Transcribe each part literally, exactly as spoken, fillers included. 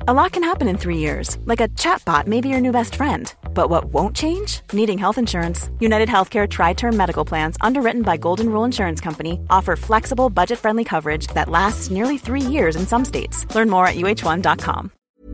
A lot can happen in three years, like a chatbot may be your new best friend. But what won't change? Needing health insurance. United Healthcare Tri-Term Medical Plans, underwritten by Golden Rule Insurance Company, offer flexible, budget-friendly coverage that lasts nearly three years in some states. Learn more at U H one dot com.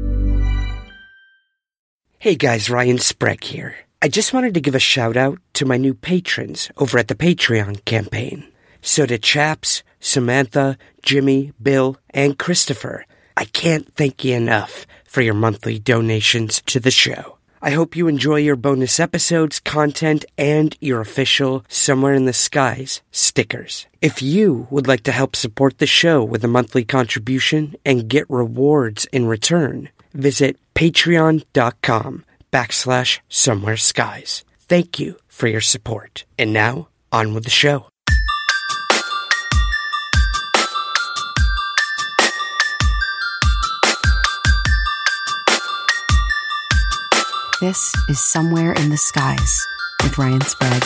Hey guys, Ryan Sprague here. I just wanted to give a shout out to my new patrons over at the Patreon campaign. So to Chaps, Samantha, Jimmy, Bill, and Christopher, I can't thank you enough for your monthly donations to the show. I hope you enjoy your bonus episodes, content, and your official Somewhere in the Skies stickers. If you would like to help support the show with a monthly contribution and get rewards in return, visit patreon.com backslash somewhere skies. Thank you for your support. And now, on with the show. This is Somewhere in the Skies with Ryan Sprague.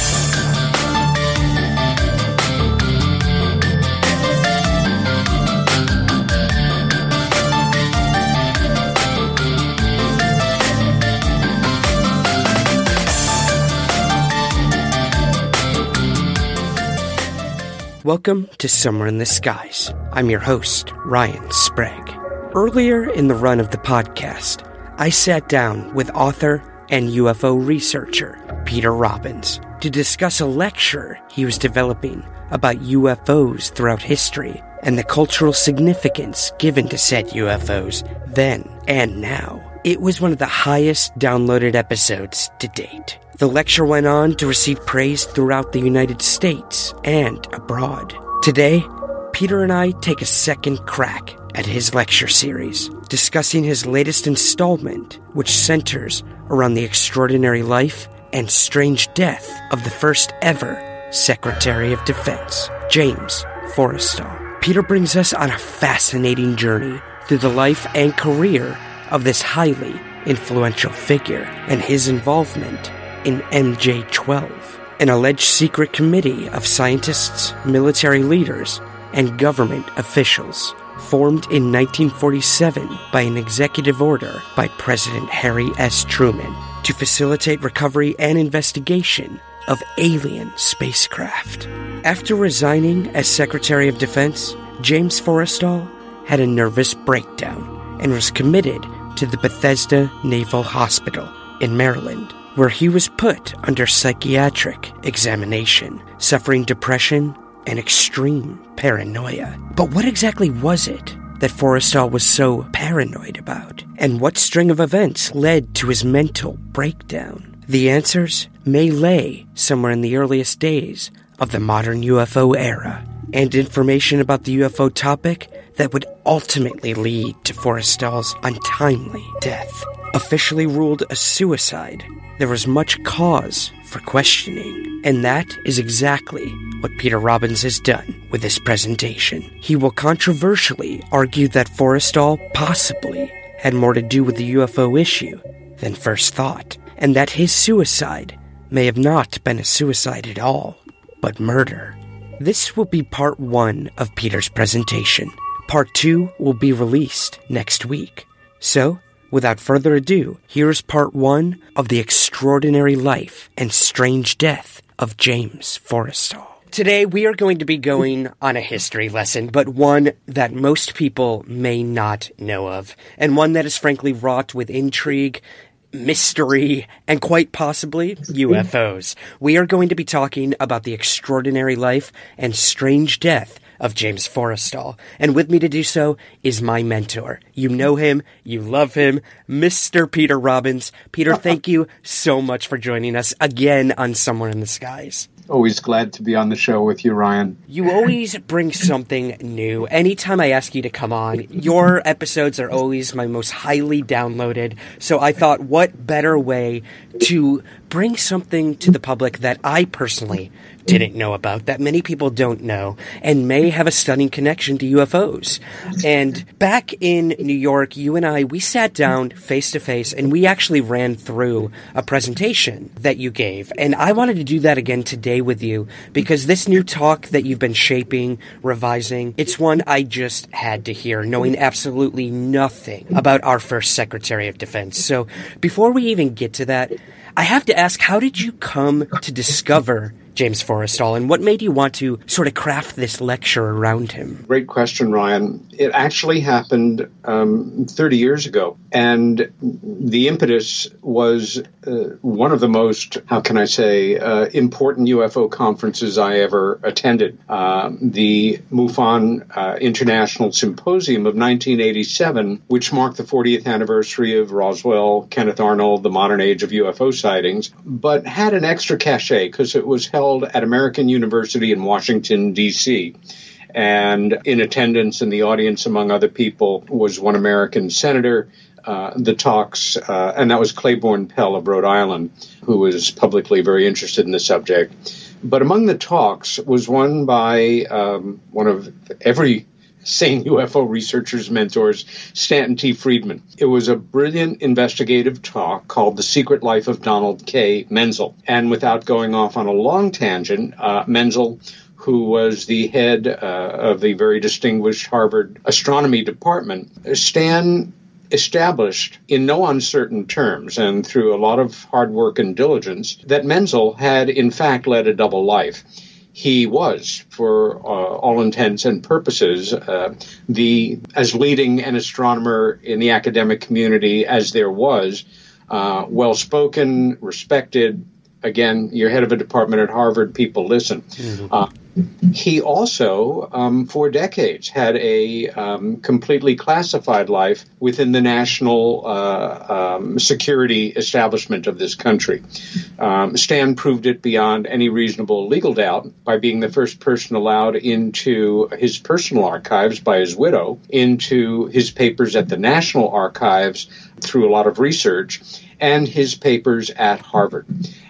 Welcome to Somewhere in the Skies. I'm your host, Ryan Sprague. Earlier in the run of the podcast, I sat down with author and U F O researcher Peter Robbins to discuss a lecture he was developing about U F Os throughout history and the cultural significance given to said U F Os then and now. It was one of the highest downloaded episodes to date. The lecture went on to receive praise throughout the United States and abroad. Today, Peter and I take a second crack at his lecture series, discussing his latest installment, which centers around the extraordinary life and strange death of the first ever Secretary of Defense, James Forrestal. Peter brings us on a fascinating journey through the life and career of this highly influential figure and his involvement in M J twelve, an alleged secret committee of scientists, military leaders, and government officials formed in nineteen forty-seven by an executive order by President Harry S. Truman to facilitate recovery and investigation of alien spacecraft. After resigning as Secretary of Defense, James Forrestal had a nervous breakdown and was committed to the Bethesda Naval Hospital in Maryland, where he was put under psychiatric examination, suffering depression and extreme paranoia. But what exactly was it that Forrestal was so paranoid about? And what string of events led to his mental breakdown? The answers may lay somewhere in the earliest days of the modern U F O era, and information about the U F O topic that would ultimately lead to Forrestal's untimely death. Officially ruled a suicide, there was much cause for questioning, and that is exactly what Peter Robbins has done with this presentation. He will controversially argue that Forrestal possibly had more to do with the U F O issue than first thought, and that his suicide may have not been a suicide at all, but murder. This will be part one of Peter's presentation. Part two will be released next week. So, without further ado, here's part one of the extraordinary life and strange death of James Forrestal. Today, we are going to be going on a history lesson, but one that most people may not know of, and one that is frankly wrought with intrigue, mystery, and quite possibly U F Os. We are going to be talking about the extraordinary life and strange death of James Forrestal. And with me to do so is my mentor. You know him, you love him, Mister Peter Robbins. Peter, thank you so much for joining us again on Somewhere in the Skies. Always glad to be on the show with you, Ryan. You always bring something new. Anytime I ask you to come on, your episodes are always my most highly downloaded. So I thought, what better way to bring something to the public that I personally didn't know about, that many people don't know, and may have a stunning connection to U F Os. And back in New York, you and I, we sat down face to face, and we actually ran through a presentation that you gave. And I wanted to do that again today with you, because this new talk that you've been shaping, revising, it's one I just had to hear, knowing absolutely nothing about our first Secretary of Defense. So before we even get to that, I have to ask, how did you come to discover James Forrestal, and what made you want to sort of craft this lecture around him? Great question, Ryan. It actually happened um, thirty years ago, and the impetus was uh, one of the most, how can I say, uh, important U F O conferences I ever attended. Uh, the MUFON uh, International Symposium of nineteen eighty-seven, which marked the fortieth anniversary of Roswell, Kenneth Arnold, the modern age of U F O sightings, but had an extra cachet because it was held at American University in Washington, D C And in attendance in the audience, among other people, was one American senator. Uh, the talks, uh, and that was Claiborne Pell of Rhode Island, who was publicly very interested in the subject. But among the talks was one by um, one of every sane U F O researcher's mentors, Stanton T. Friedman. It was a brilliant investigative talk called The Secret Life of Donald K. Menzel. And without going off on a long tangent, uh, Menzel, who was the head uh, of the very distinguished Harvard astronomy department, Stan established in no uncertain terms and through a lot of hard work and diligence that Menzel had in fact led a double life. He was, for uh, all intents and purposes, uh, the as leading an astronomer in the academic community as there was, uh, well-spoken, respected. Again, you're head of a department at Harvard, people listen. Mm-hmm. Uh, he also, um, for decades, had a um, completely classified life within the national uh, um, security establishment of this country. Um, Stan proved it beyond any reasonable legal doubt by being the first person allowed into his personal archives by his widow, into his papers at the National Archives through a lot of research, and his papers at Harvard.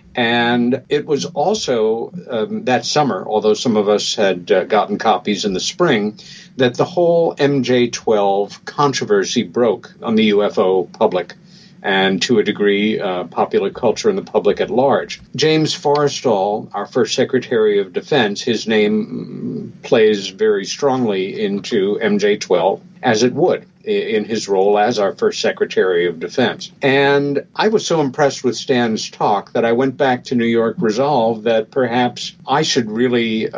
And it was also um, that summer, although some of us had uh, gotten copies in the spring, that the whole M J twelve controversy broke on the U F O public and, to a degree, uh, popular culture and the public at large. James Forrestal, our first Secretary of Defense, his name plays very strongly into M J twelve, as it would in his role as our first Secretary of Defense. And I was so impressed with Stan's talk that I went back to New York resolved that perhaps I should really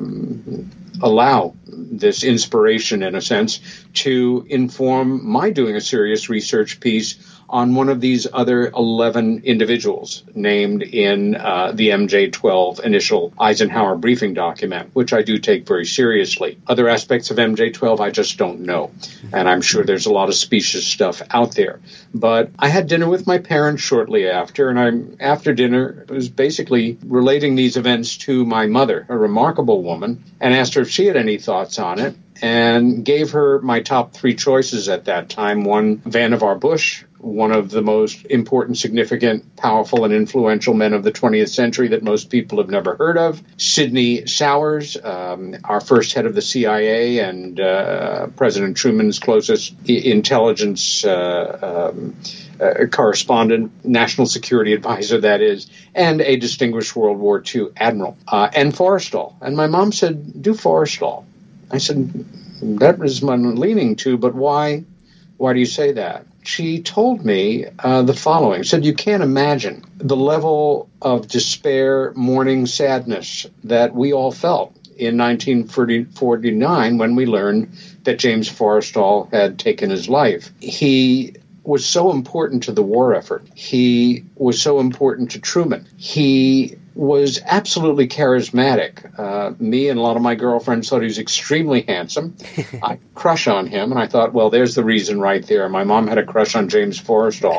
um, allow this inspiration, in a sense, to inform my doing a serious research piece on one of these other eleven individuals named in uh, the M J twelve initial Eisenhower briefing document, which I do take very seriously. Other aspects of M J twelve I just don't know, and I'm sure there's a lot of specious stuff out there. But I had dinner with my parents shortly after, and I, after dinner, was basically relating these events to my mother, a remarkable woman, and asked her if she had any thoughts on it, and gave her my top three choices at that time. One, Vannevar Bush, one of the most important, significant, powerful, and influential men of the twentieth century that most people have never heard of. Sidney Sowers, um, our first head of the C I A and uh, President Truman's closest I- intelligence uh, um, uh, correspondent, national security advisor, that is, and a distinguished World War Two admiral, uh, and Forrestal. And my mom said, do Forrestal. I said, that was my leaning to, but why, why do you say that? She told me uh, the following, said, you can't imagine the level of despair, mourning, sadness that we all felt in nineteen forty-nine when we learned that James Forrestal had taken his life. He was so important to the war effort. He was so important to Truman. He was absolutely charismatic. Uh, me and a lot of my girlfriends thought he was extremely handsome. I crush on him, and I thought, well, there's the reason right there. My mom had a crush on James Forrestal.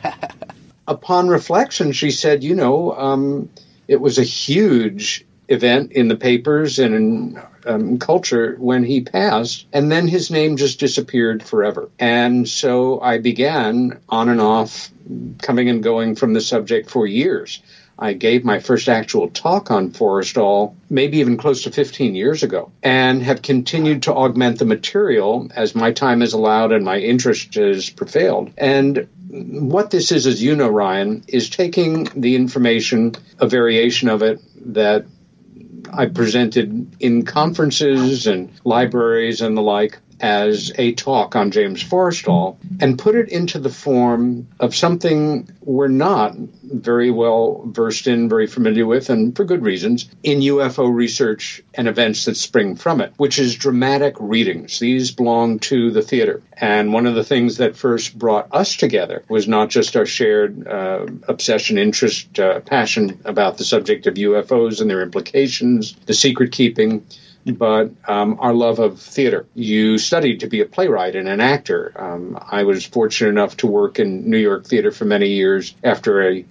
Upon reflection, she said, you know, um, it was a huge event in the papers and in um, culture when he passed, and then his name just disappeared forever. And so I began on and off coming and going from the subject for years. I gave my first actual talk on Forrestal maybe even close to fifteen years ago, and have continued to augment the material as my time has allowed and my interest has prevailed. And what this is, as you know, Ryan, is taking the information, a variation of it that I presented in conferences and libraries and the like, as a talk on James Forrestal, and put it into the form of something we're not very well versed in, very familiar with, and for good reasons, in U F O research and events that spring from it, which is dramatic readings. These belong to the theater. And one of the things that first brought us together was not just our shared uh, obsession, interest, uh, passion about the subject of U F Os and their implications, the secret keeping, but um, our love of theater. You studied to be a playwright and an actor. Um, I was fortunate enough to work in New York theater for many years after a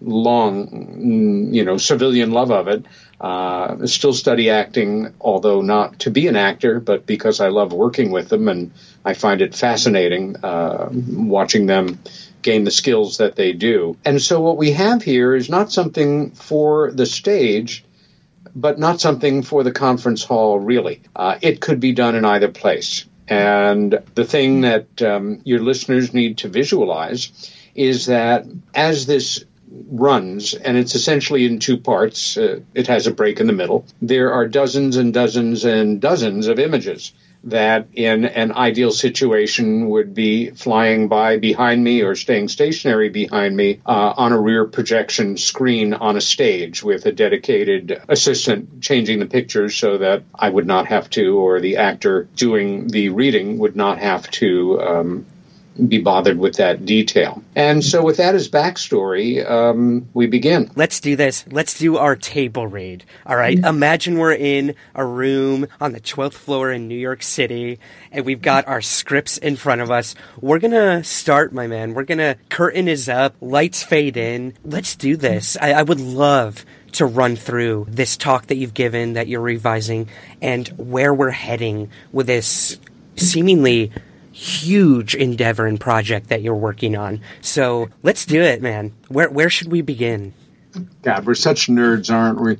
long, you know, civilian love of it. Uh, still study acting, although not to be an actor, but because I love working with them, and I find it fascinating uh, watching them gain the skills that they do. And so what we have here is not something for the stage, but not something for the conference hall, really. Uh, it could be done in either place. And the thing that um, your listeners need to visualize is that as this runs, and it's essentially in two parts, uh, it has a break in the middle, there are dozens and dozens and dozens of images that in an ideal situation would be flying by behind me or staying stationary behind me uh, on a rear projection screen on a stage with a dedicated assistant changing the pictures so that I would not have to, or the actor doing the reading would not have to um, be bothered with that detail. And so with that as backstory, um, we begin. Let's do this. Let's do our table read. All right. Imagine we're in a room on the twelfth floor in New York City, and we've got our scripts in front of us. We're going to start, my man. We're going to, curtain is up, lights fade in. Let's do this. I, I would love to run through this talk that you've given, that you're revising, and where we're heading with this seemingly huge endeavor and project that you're working on. So let's do it, man. Where where should we begin? God, we're such nerds, aren't we?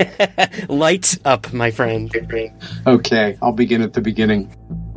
Lights up, my friend. Okay, I'll begin at the beginning.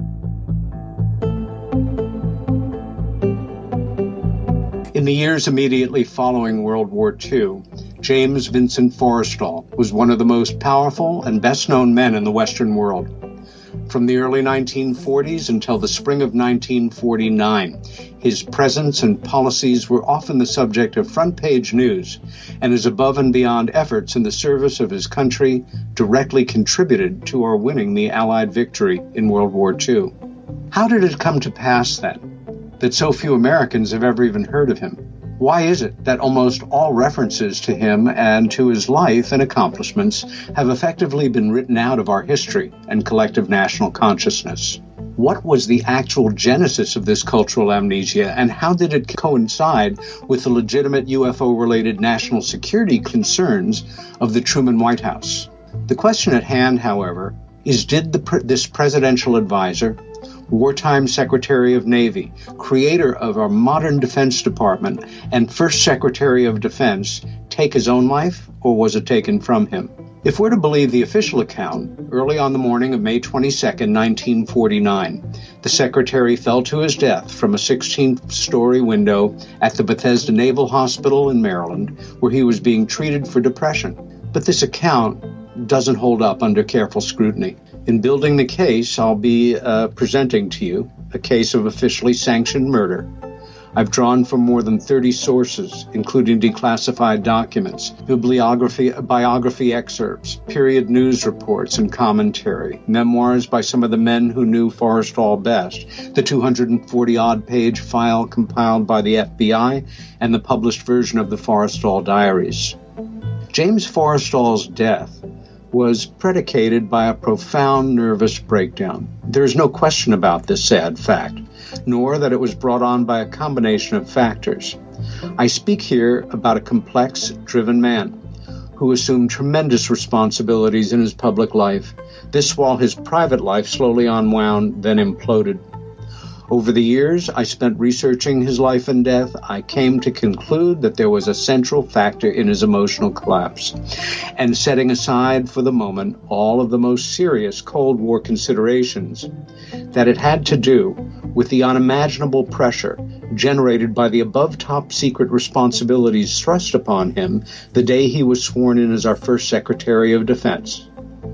In the years immediately following World War Two, James Vincent Forrestal was one of the most powerful and best-known men in the Western world. From the early nineteen forties until the spring of nineteen forty-nine, his presence and policies were often the subject of front-page news, and his above and beyond efforts in the service of his country directly contributed to our winning the Allied victory in World War Two. How did it come to pass, then, that so few Americans have ever even heard of him? Why is it that almost all references to him and to his life and accomplishments have effectively been written out of our history and collective national consciousness? What was the actual genesis of this cultural amnesia, and how did it coincide with the legitimate U F O-related national security concerns of the Truman White House? The question at hand, however, is did the pre- this presidential advisor, wartime Secretary of Navy, creator of our modern Defense Department, and first Secretary of Defense, take his own life, or was it taken from him? If we're to believe the official account, early on the morning of May twenty-second, nineteen forty-nine, the Secretary fell to his death from a sixteenth-story window at the Bethesda Naval Hospital in Maryland, where he was being treated for depression. But this account doesn't hold up under careful scrutiny. In building the case, I'll be uh, presenting to you a case of officially sanctioned murder. I've drawn from more than thirty sources, including declassified documents, bibliography, biography excerpts, period news reports and commentary, memoirs by some of the men who knew Forrestal best, the two hundred forty-odd page file compiled by the F B I, and the published version of the Forrestal Diaries. James Forrestal's death was predicated by a profound nervous breakdown. There is no question about this sad fact, nor that it was brought on by a combination of factors. I speak here about a complex, driven man who assumed tremendous responsibilities in his public life, this while his private life slowly unwound, then imploded. Over the years I spent researching his life and death, I came to conclude that there was a central factor in his emotional collapse. And setting aside for the moment all of the most serious Cold War considerations, that it had to do with the unimaginable pressure generated by the above top secret responsibilities thrust upon him the day he was sworn in as our first Secretary of Defense.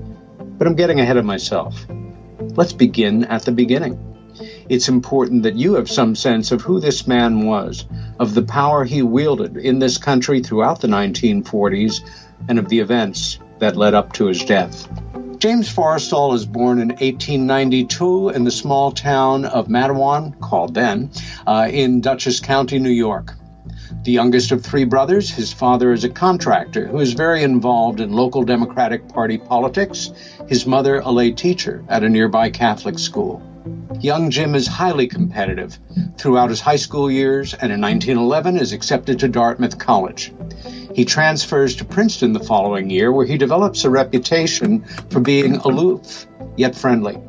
But I'm getting ahead of myself. Let's begin at the beginning. It's important that you have some sense of who this man was, of the power he wielded in this country throughout the nineteen forties, and of the events that led up to his death. James Forrestal is born in eighteen ninety-two in the small town of Matewan, called then, uh, in Dutchess County, New York. The youngest of three brothers, his father is a contractor who is very involved in local Democratic Party politics, his mother a lay teacher at a nearby Catholic school. Young Jim is highly competitive throughout his high school years and in nineteen eleven is accepted to Dartmouth College. He transfers to Princeton the following year, where he develops a reputation for being aloof yet friendly.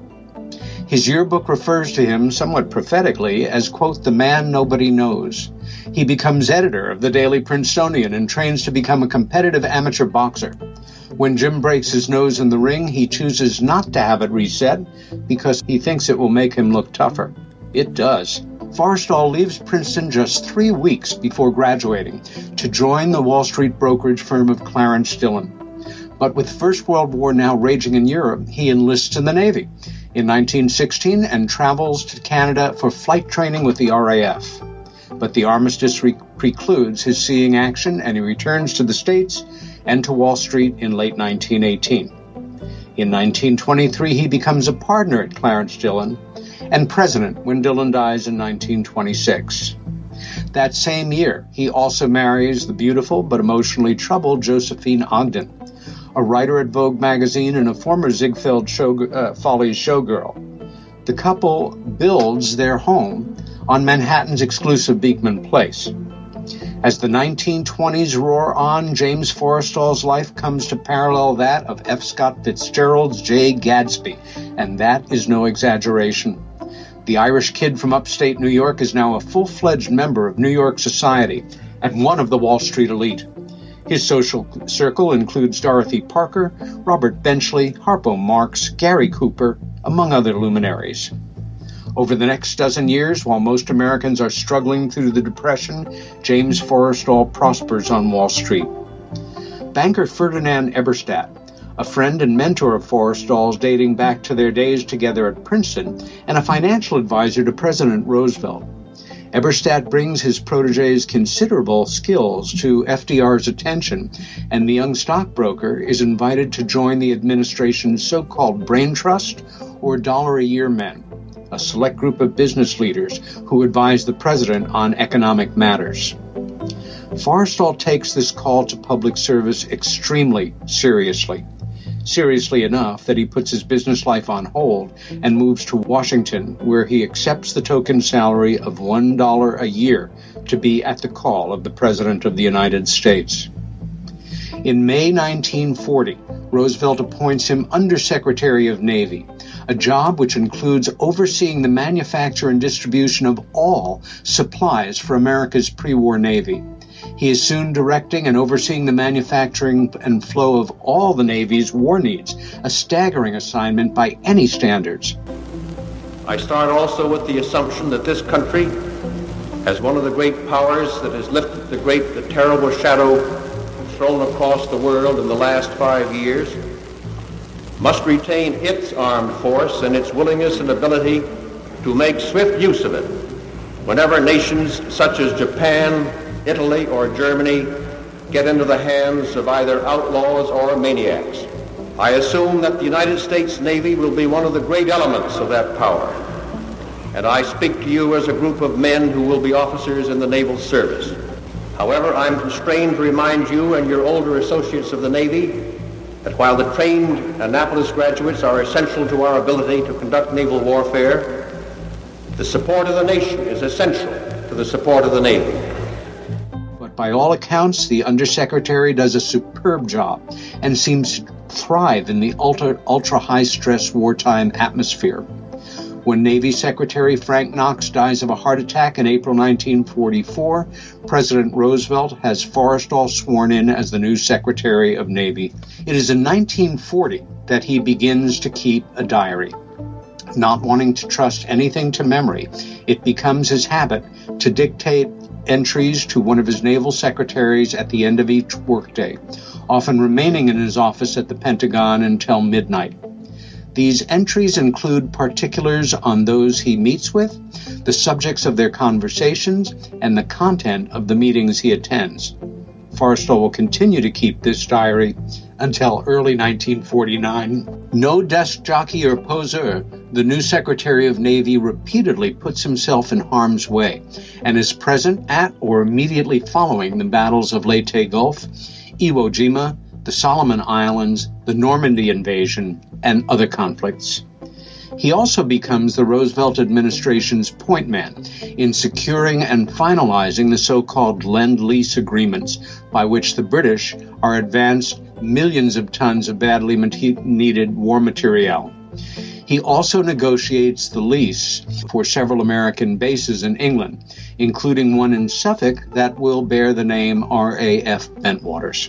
His yearbook refers to him somewhat prophetically as, quote, the man nobody knows. He becomes editor of the Daily Princetonian and trains to become a competitive amateur boxer. When Jim breaks his nose in the ring, he chooses not to have it reset because he thinks it will make him look tougher. It does. Forrestal leaves Princeton just three weeks before graduating to join the Wall Street brokerage firm of Clarence Dillon. But with the First World War now raging in Europe, he enlists in the Navy in nineteen sixteen and travels to Canada for flight training with the R A F. But the armistice re- precludes his seeing action, and he returns to the States and to Wall Street in late nineteen eighteen. In nineteen twenty-three, he becomes a partner at Clarence Dillon and president when Dillon dies in nineteen twenty-six. That same year, he also marries the beautiful but emotionally troubled Josephine Ogden, a writer at Vogue magazine and a former Ziegfeld show, uh, Follies showgirl. The couple builds their home on Manhattan's exclusive Beekman Place. As the nineteen twenties roar on, James Forrestal's life comes to parallel that of F. Scott Fitzgerald's Jay Gadsby, and that is no exaggeration. The Irish kid from upstate New York is now a full-fledged member of New York society and one of the Wall Street elite. His social circle includes Dorothy Parker, Robert Benchley, Harpo Marx, Gary Cooper, among other luminaries. Over the next dozen years, while most Americans are struggling through the Depression, James Forrestal prospers on Wall Street. Banker Ferdinand Eberstadt, a friend and mentor of Forrestal's dating back to their days together at Princeton, and a financial advisor to President Roosevelt. Eberstadt brings his protege's considerable skills to F D R's attention, and the young stockbroker is invited to join the administration's so-called brain trust, or dollar-a-year men, a select group of business leaders who advise the president on economic matters. Forrestal takes this call to public service extremely seriously. Seriously enough that he puts his business life on hold and moves to Washington, where he accepts the token salary of one dollar a year to be at the call of the President of the United States. In May nineteen forty, Roosevelt appoints him Undersecretary of Navy, a job which includes overseeing the manufacture and distribution of all supplies for America's pre-war Navy. He is soon directing and overseeing the manufacturing and flow of all the Navy's war needs, a staggering assignment by any standards. I start also with the assumption that this country, as one of the great powers that has lifted the great, the terrible shadow thrown across the world in the last five years, must retain its armed force and its willingness and ability to make swift use of it whenever nations such as Japan, Italy, or Germany get into the hands of either outlaws or maniacs. I assume that the United States Navy will be one of the great elements of that power, and I speak to you as a group of men who will be officers in the naval service. However, I'm constrained to remind you and your older associates of the Navy that while the trained Annapolis graduates are essential to our ability to conduct naval warfare, the support of the nation is essential to the support of the Navy. But by all accounts, the Undersecretary does a superb job and seems to thrive in the ultra, ultra high-stress wartime atmosphere. When Navy Secretary Frank Knox dies of a heart attack in April nineteen forty-four, President Roosevelt has Forrestal sworn in as the new Secretary of Navy. It is in nineteen forty that he begins to keep a diary. Not wanting to trust anything to memory, it becomes his habit to dictate entries to one of his naval secretaries at the end of each workday, often remaining in his office at the Pentagon until midnight. These entries include particulars on those he meets with, the subjects of their conversations, and the content of the meetings he attends. Forrestal will continue to keep this diary until early nineteen forty-nine. No desk jockey or poseur, the new Secretary of Navy repeatedly puts himself in harm's way and is present at or immediately following the battles of Leyte Gulf, Iwo Jima, the Solomon Islands, the Normandy invasion, and other conflicts. He also becomes the Roosevelt administration's point man in securing and finalizing the so-called Lend-Lease agreements by which the British are advanced millions of tons of badly needed war materiel. He also negotiates the lease for several American bases in England, including one in Suffolk that will bear the name R A F Bentwaters.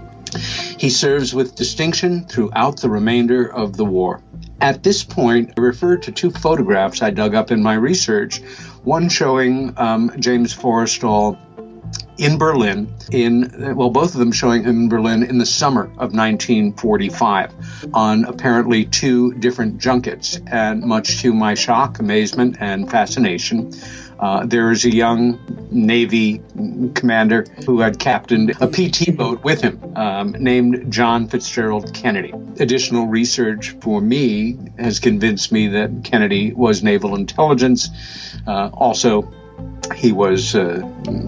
He serves with distinction throughout the remainder of the war. At this point, I refer to two photographs I dug up in my research, one showing um, James Forrestal in Berlin, in well, both of them showing him in Berlin in the summer of nineteen forty-five on apparently two different junkets. And much to my shock, amazement, and fascination, Uh, there is a young Navy commander who had captained a P T boat with him um, named John Fitzgerald Kennedy. Additional research for me has convinced me that Kennedy was naval intelligence. Uh, also, he was uh,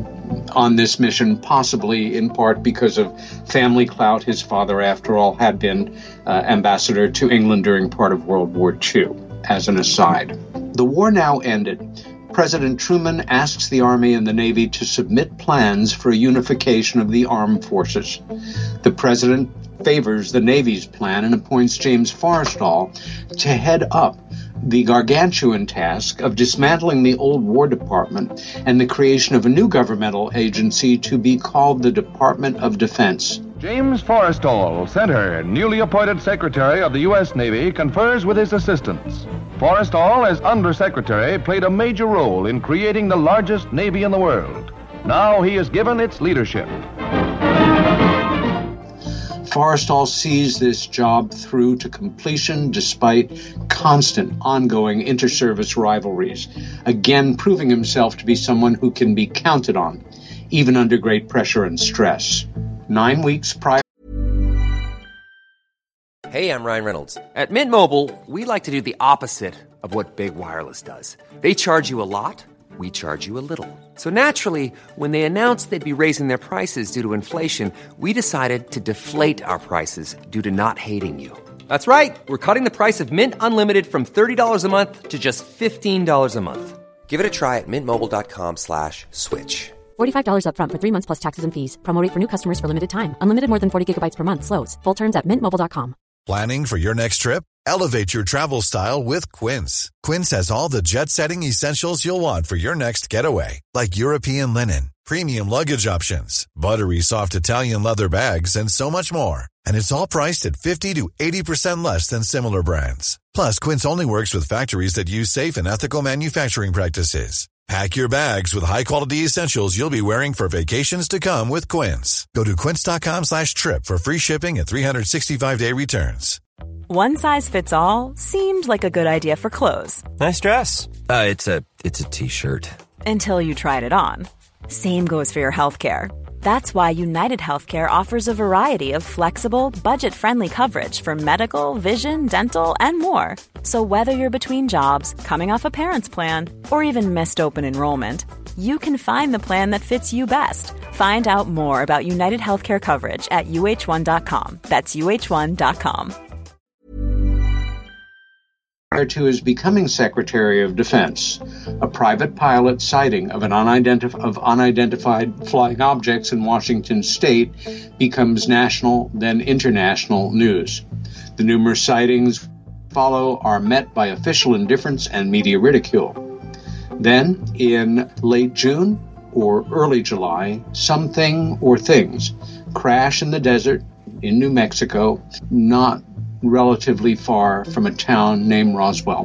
on this mission possibly in part because of family clout. His father, after all, had been uh, ambassador to England during part of World War Two, as an aside. The war now ended. President Truman asks the Army and the Navy to submit plans for a unification of the armed forces. The president favors the Navy's plan and appoints James Forrestal to head up the gargantuan task of dismantling the old War Department and the creation of a new governmental agency to be called the Department of Defense. James Forrestal, Center, newly appointed Secretary of the U S Navy, confers with his assistants. Forrestal, as Undersecretary, played a major role in creating the largest Navy in the world. Now he is given its leadership. Forrestal sees this job through to completion despite constant, ongoing inter-service rivalries, again proving himself to be someone who can be counted on, even under great pressure and stress. Nine weeks prior. Hey, I'm Ryan Reynolds. At Mint Mobile, we like to do the opposite of what Big Wireless does. They charge you a lot, we charge you a little. So naturally, when they announced they'd be raising their prices due to inflation, we decided to deflate our prices due to not hating you. That's right. We're cutting the price of Mint Unlimited from thirty dollars a month to just fifteen dollars a month. Give it a try at mintmobile.com slash switch. forty-five dollars up front for three months plus taxes and fees. Promo rate for new customers for limited time. Unlimited more than forty gigabytes per month slows. Full terms at mint mobile dot com. Planning for your next trip? Elevate your travel style with Quince. Quince has all the jet-setting essentials you'll want for your next getaway, like European linen, premium luggage options, buttery soft Italian leather bags, and so much more. And it's all priced at fifty to eighty percent less than similar brands. Plus, Quince only works with factories that use safe and ethical manufacturing practices. Pack your bags with high-quality essentials you'll be wearing for vacations to come with Quince. Go to quince.com slash trip for free shipping and three sixty-five day returns. One size fits all seemed like a good idea for clothes. Nice dress. Uh, it's a it's a t-shirt. Until you tried it on. Same goes for your healthcare. That's why United Healthcare offers a variety of flexible, budget-friendly coverage for medical, vision, dental, and more. So whether you're between jobs, coming off a parent's plan, or even missed open enrollment, you can find the plan that fits you best. Find out more about United Healthcare coverage at U H one dot com. That's U H one dot com. Prior to his becoming Secretary of Defense, a private pilot sighting of an unidentif- of unidentified flying objects in Washington state becomes national, then international news. The numerous sightings follow are met by official indifference and media ridicule. Then, in late June or early July, something or things crash in the desert in New Mexico, not relatively far from a town named Roswell.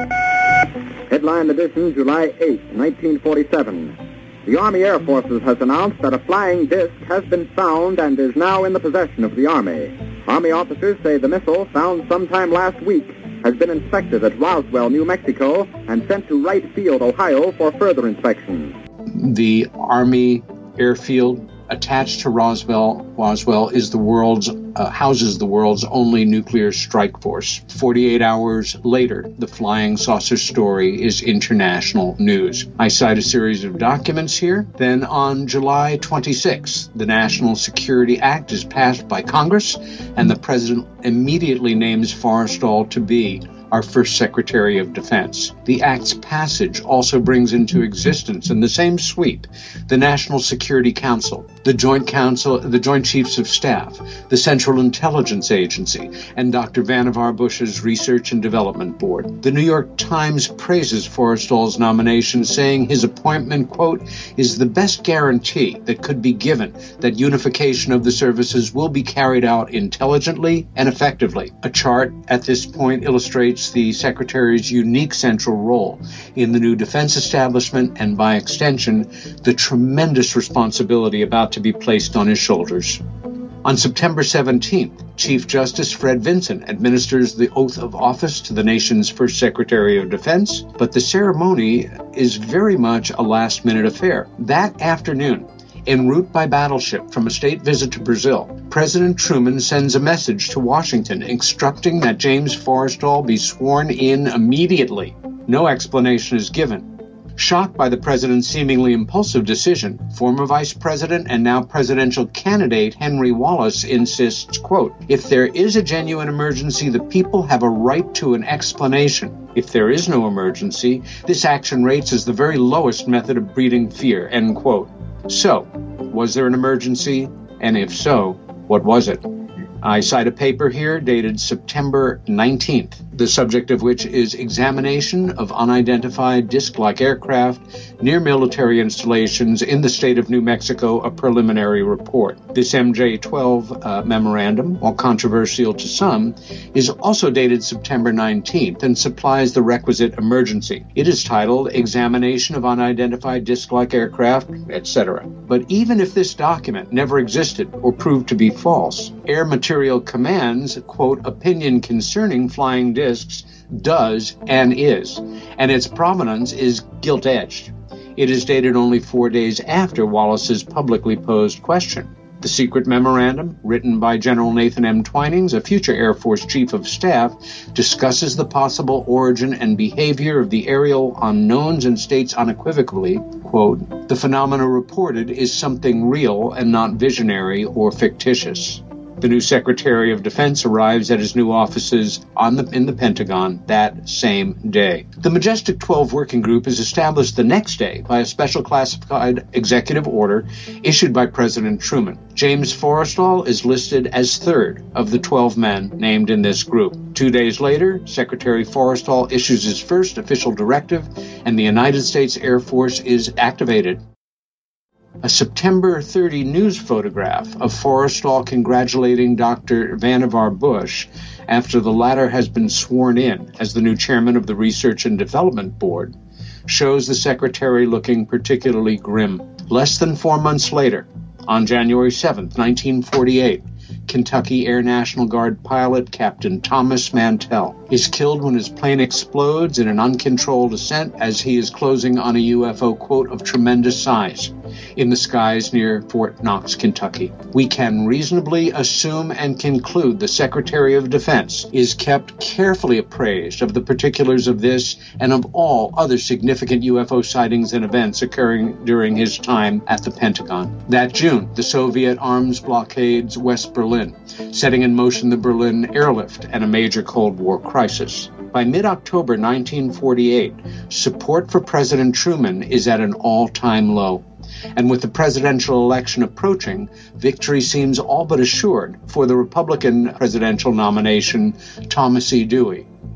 Headline edition, July eighth, nineteen forty-seven. The Army Air Forces has announced that a flying disc has been found and is now in the possession of the Army. Army officers say the missile, found sometime last week, has been inspected at Roswell, New Mexico, and sent to Wright Field, Ohio, for further inspection. The Army airfield attached to Roswell, Roswell is the world's uh, houses the world's only nuclear strike force. forty-eight hours later, the flying saucer story is international news. I cite a series of documents here. Then on July twenty-sixth, the National Security Act is passed by Congress, and the President immediately names Forrestal to be our first Secretary of Defense. The Act's passage also brings into existence, in the same sweep, the National Security Council, the Joint Council, the Joint Chiefs of Staff, the Central Intelligence Agency, and Doctor Vannevar Bush's Research and Development Board. The New York Times praises Forrestal's nomination, saying his appointment, quote, is the best guarantee that could be given that unification of the services will be carried out intelligently and effectively. A chart at this point illustrates the Secretary's unique central role in the new defense establishment and, by extension, the tremendous responsibility about to be placed on his shoulders. On September seventeenth, Chief Justice Fred Vinson administers the oath of office to the nation's first Secretary of Defense, but the ceremony is very much a last-minute affair. That afternoon, en route by battleship from a state visit to Brazil, President Truman sends a message to Washington instructing that James Forrestal be sworn in immediately. No explanation is given. Shocked by the president's seemingly impulsive decision, former vice president and now presidential candidate Henry Wallace insists, quote, if there is a genuine emergency, the people have a right to an explanation. If there is no emergency, this action rates as the very lowest method of breeding fear, end quote. So, was there an emergency? And if so, what was it? I cite a paper here dated September nineteenth, the subject of which is examination of unidentified disc-like aircraft near military installations in the state of New Mexico, a preliminary report. This M J twelve uh, memorandum, while controversial to some, is also dated September nineteenth and supplies the requisite emergency. It is titled Examination of Unidentified Disc-like Aircraft, et cetera. But even if this document never existed or proved to be false, Air Material Command's, quote, opinion concerning flying discs does and is, and its provenance is gilt-edged. It is dated only four days after Wallace's publicly posed question. The secret memorandum, written by General Nathan M. Twinings, a future Air Force Chief of Staff, discusses the possible origin and behavior of the aerial unknowns and states unequivocally, quote, the phenomena reported is something real and not visionary or fictitious. The new Secretary of Defense arrives at his new offices on the, in the Pentagon that same day. The Majestic twelve Working Group is established the next day by a special classified executive order issued by President Truman. James Forrestal is listed as third of the twelve men named in this group. Two days later, Secretary Forrestal issues his first official directive, and the United States Air Force is activated. A September thirtieth news photograph of Forrestal congratulating Doctor Vannevar Bush after the latter has been sworn in as the new chairman of the Research and Development Board shows the secretary looking particularly grim. Less than four months later, on January seventh, nineteen forty-eight, Kentucky Air National Guard pilot Captain Thomas Mantell is killed when his plane explodes in an uncontrolled ascent as he is closing on a U F O, quote, of tremendous size in the skies near Fort Knox, Kentucky. We can reasonably assume and conclude the Secretary of Defense is kept carefully appraised of the particulars of this and of all other significant U F O sightings and events occurring during his time at the Pentagon. That June, the Soviet arms blockades West Berlin, setting in motion the Berlin airlift and a major Cold War crisis. By mid-October nineteen forty-eight, support for President Truman is at an all-time low. And with the presidential election approaching, victory seems all but assured for the Republican presidential nomination, Thomas E. Dewey,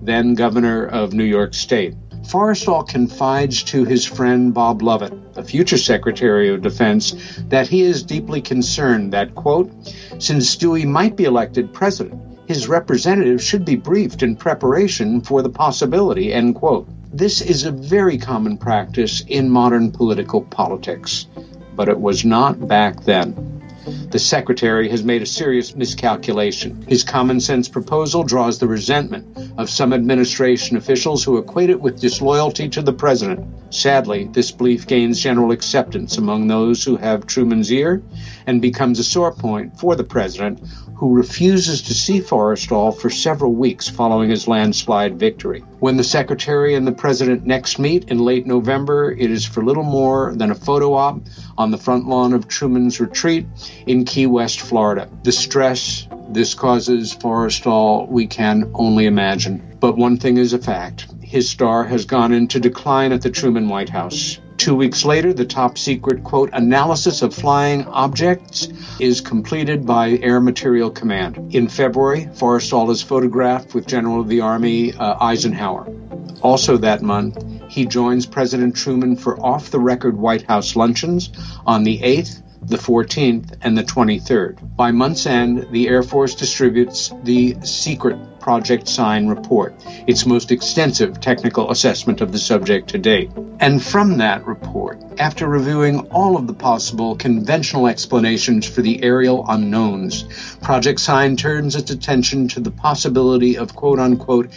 then governor of New York State. Forrestal confides to his friend Bob Lovett, the future Secretary of Defense, that he is deeply concerned that, quote, since Dewey might be elected president, his representative should be briefed in preparation for the possibility, end quote. This is a very common practice in modern political politics, but it was not back then. The secretary has made a serious miscalculation. His common sense proposal draws the resentment of some administration officials who equate it with disloyalty to the president. Sadly, this belief gains general acceptance among those who have Truman's ear and becomes a sore point for the president, who refuses to see Forrestal for several weeks following his landslide victory. When the secretary and the president next meet in late November, it is for little more than a photo op on the front lawn of Truman's retreat in Key West, Florida. The stress this causes Forrestal, we can only imagine. But one thing is a fact. His star has gone into decline at the Truman White House. Two weeks later, the top-secret, quote, analysis of flying objects is completed by Air Materiel Command. In February, Forrestal is photographed with General of the Army uh, Eisenhower. Also that month, he joins President Truman for off-the-record White House luncheons on the eighth, the fourteenth, and the twenty-third. By month's end, the Air Force distributes the secret Project Sign report, its most extensive technical assessment of the subject to date. And from that report, after reviewing all of the possible conventional explanations for the aerial unknowns, Project Sign turns its attention to the possibility of quote-unquote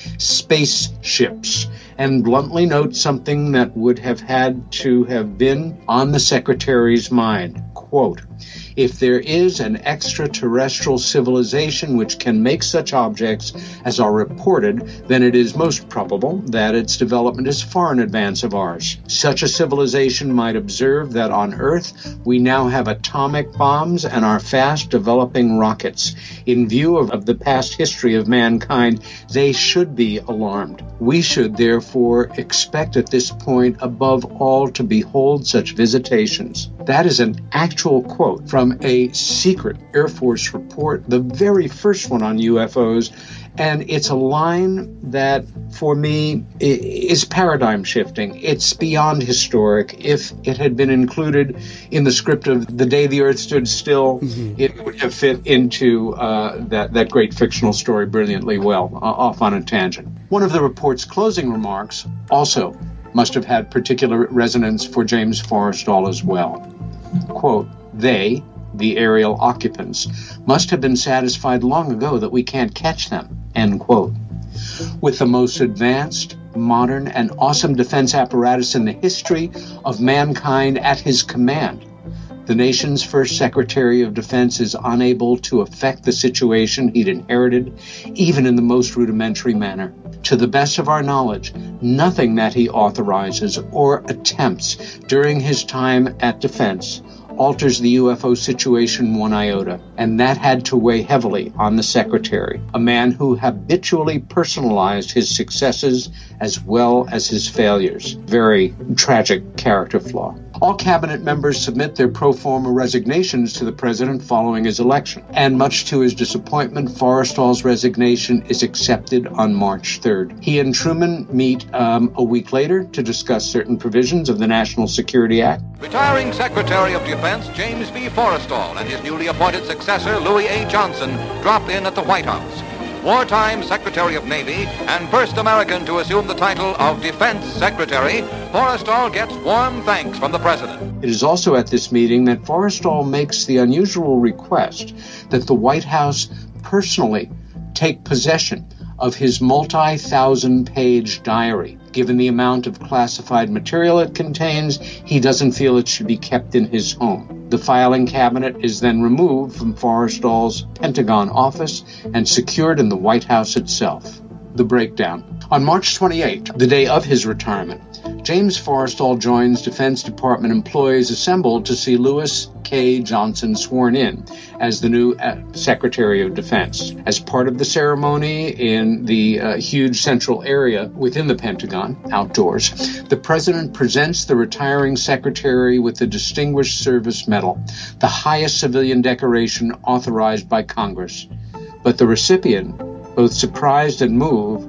spaceships and bluntly notes something that would have had to have been on the secretary's mind. Quote, if there is an extraterrestrial civilization which can make such objects as are reported, then it is most probable that its development is far in advance of ours. Such a civilization might observe that on Earth we now have atomic bombs and are fast developing rockets. In view of, of the past history of mankind, they should be alarmed. We should therefore expect at this point above all to behold such visitations. That is an actual quote from a secret Air Force report, the very first one on U F Os, and it's a line that, for me, is paradigm shifting. It's beyond historic. If it had been included in the script of The Day the Earth Stood Still, mm-hmm. it would have fit into uh, that, that great fictional story brilliantly well, uh, off on a tangent. One of the report's closing remarks also must have had particular resonance for James Forrestal as well. Quote, they, the aerial occupants, must have been satisfied long ago that we can't catch them, end quote. With the most advanced, modern, and awesome defense apparatus in the history of mankind at his command, the nation's first Secretary of Defense is unable to affect the situation he'd inherited, even in the most rudimentary manner. To the best of our knowledge, nothing that he authorizes or attempts during his time at Defense alters the U F O situation one iota, and that had to weigh heavily on the Secretary, a man who habitually personalized his successes as well as his failures. Very tragic character flaw. All cabinet members submit their pro forma resignations to the president following his election, and much to his disappointment, Forrestal's resignation is accepted on March third. He and Truman meet um, a week later to discuss certain provisions of the National Security Act. Retiring Secretary of Defense James B. Forrestal and his newly appointed successor Louis A. Johnson drop in at the White House. Wartime Secretary of Navy and first American to assume the title of Defense Secretary, Forrestal gets warm thanks from the president. It is also at this meeting that Forrestal makes the unusual request that the White House personally take possession of his multi-thousand page diary. Given the amount of classified material it contains, he doesn't feel it should be kept in his home. The filing cabinet is then removed from Forrestal's Pentagon office and secured in the White House itself. The breakdown. On March twenty-eighth, the day of his retirement, James Forrestal joins Defense Department employees assembled to see Louis K. Johnson sworn in as the new uh, Secretary of Defense. As part of the ceremony in the uh, huge central area within the Pentagon, outdoors, the President presents the retiring Secretary with the Distinguished Service Medal, the highest civilian decoration authorized by Congress. But the recipient, both surprised and moved,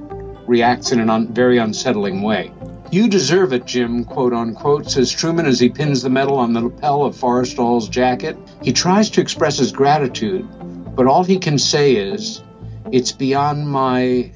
reacts in a un- very unsettling way. "You deserve it, Jim," quote-unquote, says Truman as he pins the medal on the lapel of Forrestal's jacket. He tries to express his gratitude, but all he can say is, "It's beyond my..."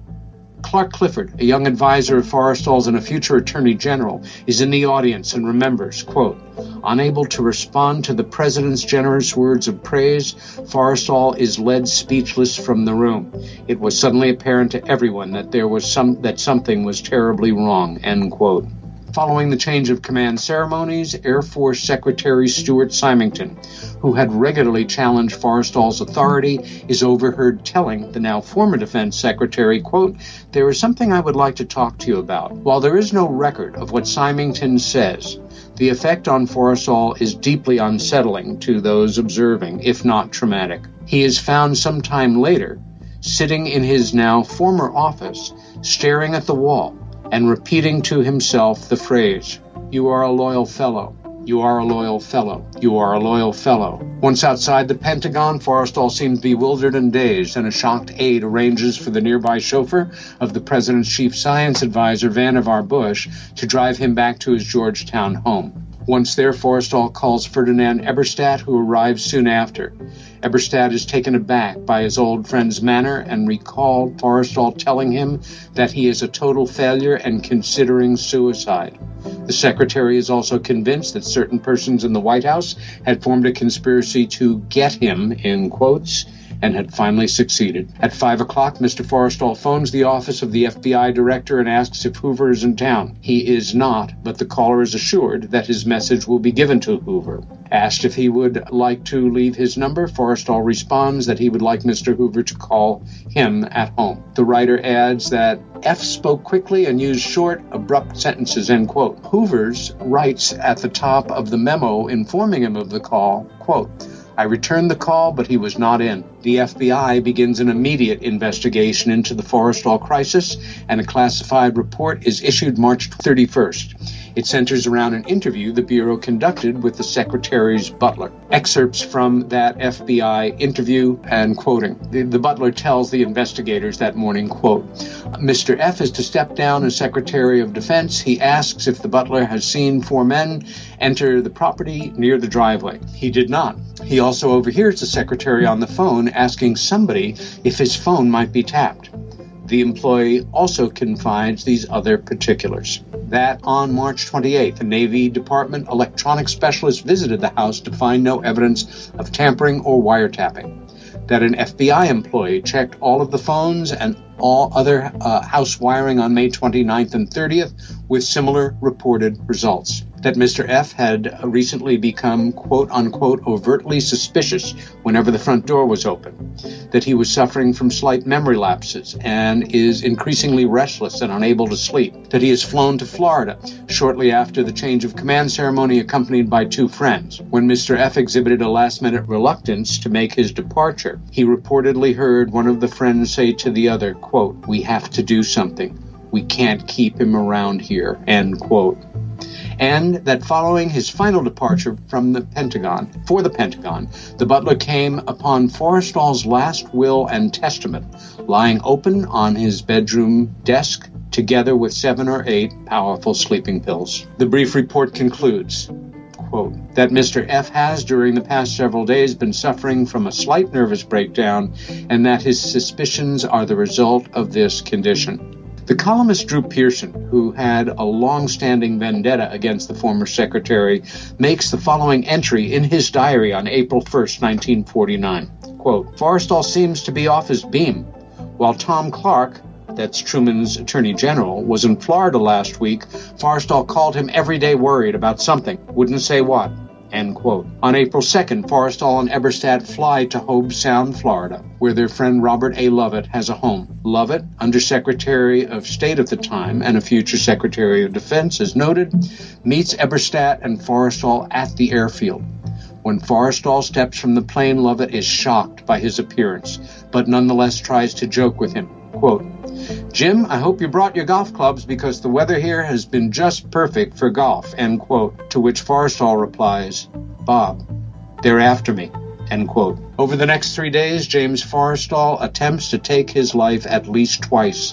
Clark Clifford, a young advisor of Forrestal's and a future attorney general, is in the audience and remembers, quote, "Unable to respond to the president's generous words of praise, Forrestal is led speechless from the room. It was suddenly apparent to everyone that there was some that something was terribly wrong," end quote. Following the change of command ceremonies, Air Force Secretary Stuart Symington, who had regularly challenged Forrestal's authority, is overheard telling the now former Defense Secretary, quote, "There is something I would like to talk to you about. While there is no record of what Symington says, the effect on Forrestal is deeply unsettling to those observing, if not traumatic. He is found some time later, sitting in his now former office, staring at the wall, and repeating to himself the phrase, 'You are a loyal fellow. You are a loyal fellow. You are a loyal fellow.'" Once outside the Pentagon, Forrestal seems bewildered and dazed, and a shocked aide arranges for the nearby chauffeur of the president's chief science advisor, Vannevar Bush, to drive him back to his Georgetown home. Once there, Forrestal calls Ferdinand Eberstadt, who arrives soon after. Eberstadt is taken aback by his old friend's manner and recalled Forrestal telling him that he is a total failure and considering suicide. The secretary is also convinced that certain persons in the White House had formed a conspiracy to get him, in quotes, and had finally succeeded. At five o'clock, Mister Forrestal phones the office of the F B I director and asks if Hoover is in town. He is not, but the caller is assured that his message will be given to Hoover. Asked if he would like to leave his number, Forrestal responds that he would like Mister Hoover to call him at home. The writer adds that F spoke quickly and used short, abrupt sentences, end quote. Hoover's writes at the top of the memo informing him of the call, quote, "I returned the call, but he was not in." The F B I begins an immediate investigation into the Forrestal crisis, and a classified report is issued March thirty-first. It centers around an interview the Bureau conducted with the Secretary's butler. Excerpts from that F B I interview, and quoting. The, the butler tells the investigators that morning, quote, "Mister F is to step down as Secretary of Defense. He asks if the butler has seen four men enter the property near the driveway. He did not. He also overhears the Secretary on the phone asking somebody if his phone might be tapped. The employee also confides these other particulars. That on March twenty-eighth, a Navy Department electronics specialist visited the house to find no evidence of tampering or wiretapping. That an F B I employee checked all of the phones and all other uh, house wiring on May twenty-ninth and thirtieth with similar reported results. That Mister F had recently become, quote-unquote, overtly suspicious whenever the front door was open. That he was suffering from slight memory lapses and is increasingly restless and unable to sleep. That he has flown to Florida shortly after the change of command ceremony accompanied by two friends. When Mister F exhibited a last-minute reluctance to make his departure, he reportedly heard one of the friends say to the other, quote, "We have to do something. We can't keep him around here," end quote. And that following his final departure from the Pentagon, for the Pentagon, the butler came upon Forrestal's last will and testament lying open on his bedroom desk, together with seven or eight powerful sleeping pills. The brief report concludes, quote, that Mister F has, during the past several days, been suffering from a slight nervous breakdown, and that his suspicions are the result of this condition. The columnist Drew Pearson, who had a long-standing vendetta against the former secretary, makes the following entry in his diary on April first, nineteen forty-nine. Quote, "Forrestal seems to be off his beam. While Tom Clark, that's Truman's attorney general, was in Florida last week, Forrestal called him every day worried about something, wouldn't say what." End quote. On April second, Forrestal and Eberstadt fly to Hobe Sound, Florida, where their friend Robert A. Lovett has a home. Lovett, Undersecretary of State at the time and a future Secretary of Defense, as noted, meets Eberstadt and Forrestal at the airfield. When Forrestal steps from the plane, Lovett is shocked by his appearance, but nonetheless tries to joke with him. Quote, "Jim, I hope you brought your golf clubs because the weather here has been just perfect for golf," end quote, to which Forrestal replies, "Bob, they're after me," end quote. Over the next three days, James Forrestal attempts to take his life at least twice.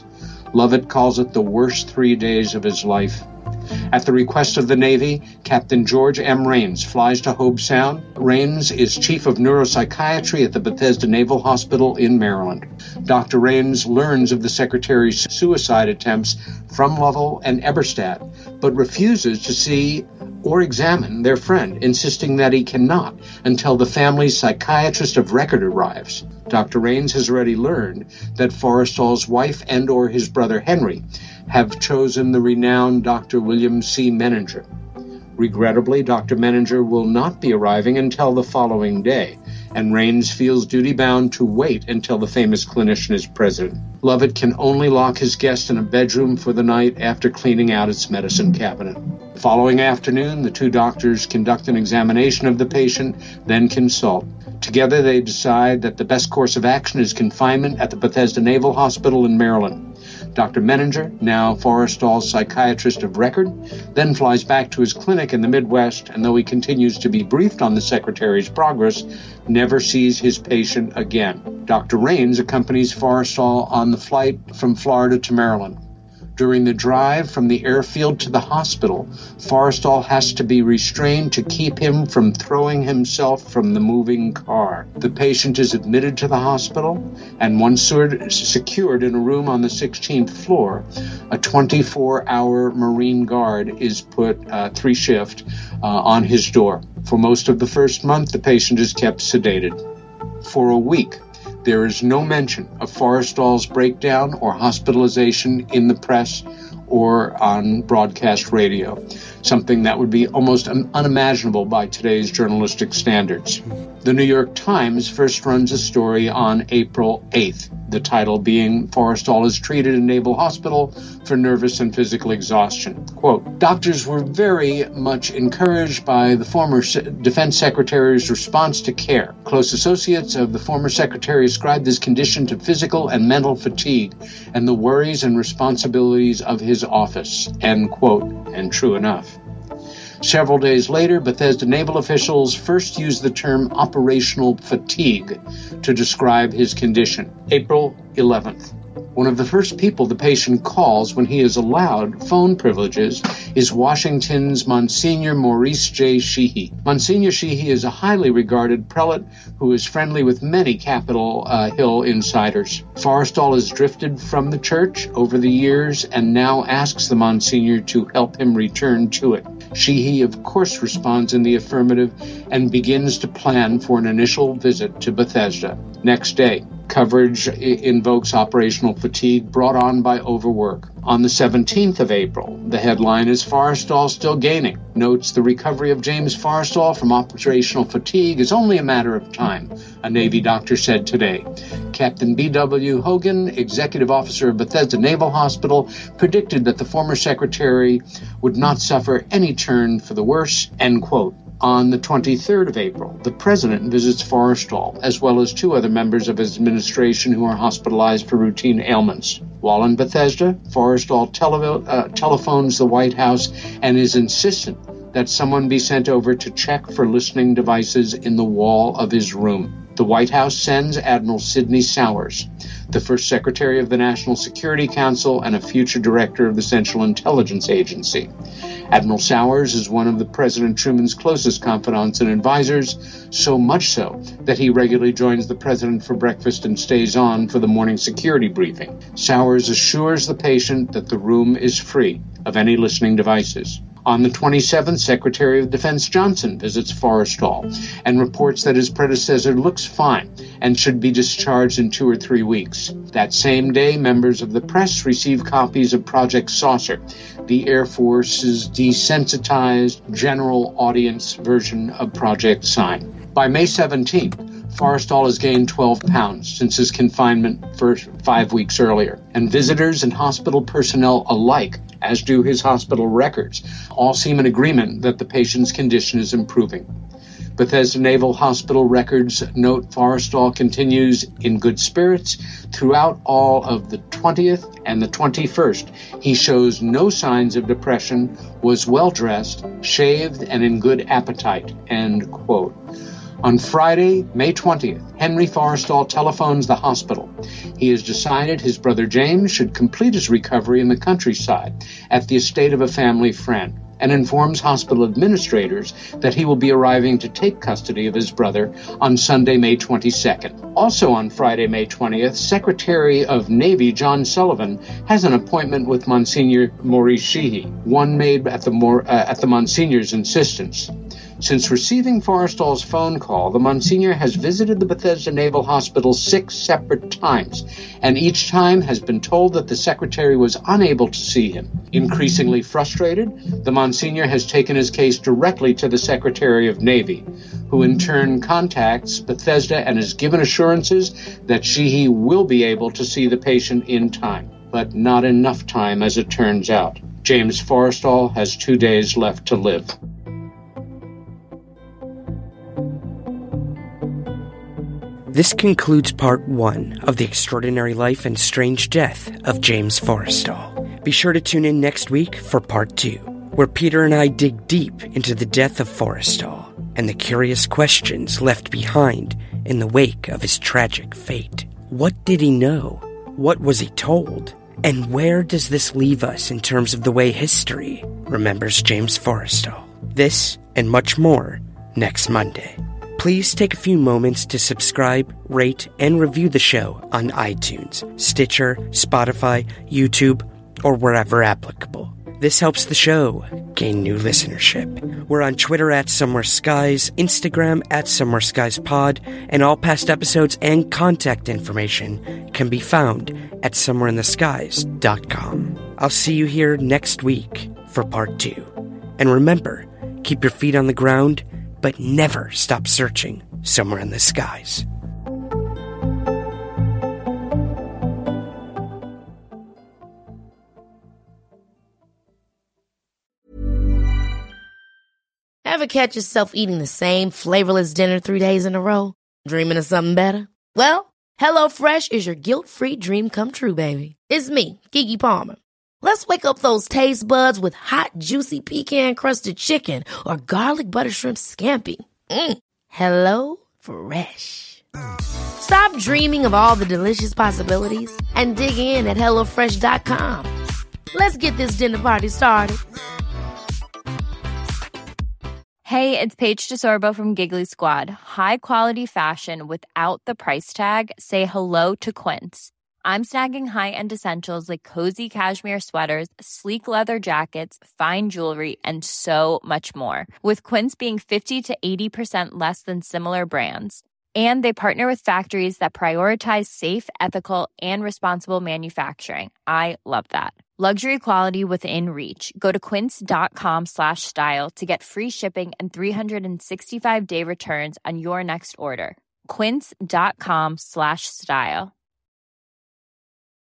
Lovett calls it the worst three days of his life. At the request of the Navy, Captain George M. Rains flies to Hobe Sound. Rains is chief of neuropsychiatry at the Bethesda Naval Hospital in Maryland. Doctor Rains learns of the Secretary's suicide attempts from Lovell and Eberstadt, but refuses to see or examine their friend, insisting that he cannot until the family's psychiatrist of record arrives. Doctor Rains has already learned that Forrestal's wife and or his brother Henry have chosen the renowned Doctor William C. Menninger. Regrettably, Doctor Menninger will not be arriving until the following day, and Rains feels duty-bound to wait until the famous clinician is present. Lovett can only lock his guest in a bedroom for the night after cleaning out its medicine cabinet. The following afternoon, the two doctors conduct an examination of the patient, then consult. Together, they decide that the best course of action is confinement at the Bethesda Naval Hospital in Maryland. Doctor Menninger, now Forrestal's psychiatrist of record, then flies back to his clinic in the Midwest, and though he continues to be briefed on the Secretary's progress, never sees his patient again. Doctor Rains accompanies Forrestal on the flight from Florida to Maryland. During the drive from the airfield to the hospital, Forrestal has to be restrained to keep him from throwing himself from the moving car. The patient is admitted to the hospital, and once secured in a room on the sixteenth floor, a twenty-four hour Marine Guard is put uh, three shift uh, on his door. For most of the first month, the patient is kept sedated. For a week, there is no mention of Forrestal's breakdown or hospitalization in the press or on broadcast radio, something that would be almost un- unimaginable by today's journalistic standards. The New York Times first runs a story on April eighth, the title being Forrestal is treated in Naval Hospital for nervous and physical exhaustion. Quote, doctors were very much encouraged by the former Se- Defense Secretary's response to care. Close associates of the former Secretary ascribed this condition to physical and mental fatigue and the worries and responsibilities of his office, end quote, and true enough. Several days later, Bethesda naval officials first used the term operational fatigue to describe his condition. April eleventh. One of the first people the patient calls when he is allowed phone privileges is Washington's Monsignor Maurice J. Sheehy. Monsignor Sheehy is a highly regarded prelate who is friendly with many Capitol uh, Hill insiders. Forrestal has drifted from the church over the years and now asks the Monsignor to help him return to it. Sheehy, of course, responds in the affirmative and begins to plan for an initial visit to Bethesda. Next day, coverage invokes operational fatigue brought on by overwork. On the seventeenth of April, the headline is Forrestal Still Gaining, notes the recovery of James Forrestal from operational fatigue is only a matter of time, a Navy doctor said today. Captain B W Hogan, executive officer of Bethesda Naval Hospital, predicted that the former secretary would not suffer any turn for the worse, end quote. On the twenty-third of April, the president visits Forrestal, as well as two other members of his administration who are hospitalized for routine ailments. While in Bethesda, Forrestal tele- uh, telephones the White House and is insistent that someone be sent over to check for listening devices in the wall of his room. The White House sends Admiral Sidney Sowers, the first Secretary of the National Security Council and a future director of the Central Intelligence Agency. Admiral Sowers is one of the President Truman's closest confidants and advisors, so much so that he regularly joins the president for breakfast and stays on for the morning security briefing. Sowers assures the patient that the room is free of any listening devices. On the twenty-seventh, Secretary of Defense Johnson visits Forrestal and reports that his predecessor looks fine and should be discharged in two or three weeks. That same day, members of the press receive copies of Project Saucer, the Air Force's desensitized general audience version of Project Sign. By May seventeenth, Forrestal has gained twelve pounds since his confinement for five weeks earlier, and visitors and hospital personnel alike, as do his hospital records, all seem in agreement that the patient's condition is improving. Bethesda Naval Hospital records note Forrestal continues in good spirits throughout all of the twentieth and the twenty-first. He shows no signs of depression, was well-dressed, shaved, and in good appetite, end quote. On Friday, May twentieth, Henry Forrestal telephones the hospital. He has decided his brother James should complete his recovery in the countryside at the estate of a family friend, and informs hospital administrators that he will be arriving to take custody of his brother on Sunday, May twenty-second. Also on Friday, May twentieth, Secretary of Navy John Sullivan has an appointment with Monsignor Maurice Sheehy, one made at the, Mor- uh, at the Monsignor's insistence. Since receiving Forrestal's phone call, the Monsignor has visited the Bethesda Naval Hospital six separate times, and each time has been told that the Secretary was unable to see him. Increasingly frustrated, the Monsignor has taken his case directly to the Secretary of Navy, who in turn contacts Bethesda and is given assurances that Sheehy will be able to see the patient in time, but not enough time as it turns out. James Forrestal has two days left to live. This concludes part one of the extraordinary life and strange death of James Forrestal. Be sure to tune in next week for part two, where Peter and I dig deep into the death of Forrestal and the curious questions left behind in the wake of his tragic fate. What did he know? What was he told? And where does this leave us in terms of the way history remembers James Forrestal? This and much more next Monday. Please take a few moments to subscribe, rate, and review the show on iTunes, Stitcher, Spotify, YouTube, or wherever applicable. This helps the show gain new listenership. We're on Twitter at Somewhere Skies, Instagram at Somewhere Skies Pod, and all past episodes and contact information can be found at somewhere in the skies dot com. I'll see you here next week for part two. And remember, keep your feet on the ground, but never stop searching somewhere in the skies. Ever catch yourself eating the same flavorless dinner three days in a row? Dreaming of something better? Well, HelloFresh is your guilt-free dream come true, baby. It's me, Keke Palmer. Let's wake up those taste buds with hot, juicy pecan-crusted chicken or garlic butter shrimp scampi. Mm. Hello Fresh. Stop dreaming of all the delicious possibilities and dig in at hello fresh dot com. Let's get this dinner party started. Hey, it's Paige DeSorbo from Giggly Squad. High quality fashion without the price tag. Say hello to Quince. I'm snagging high-end essentials like cozy cashmere sweaters, sleek leather jackets, fine jewelry, and so much more. With Quince being fifty to eighty percent less than similar brands. And they partner with factories that prioritize safe, ethical, and responsible manufacturing. I love that. Luxury quality within reach. Go to quince.com slash style to get free shipping and three sixty-five day returns on your next order. Quince.com slash style.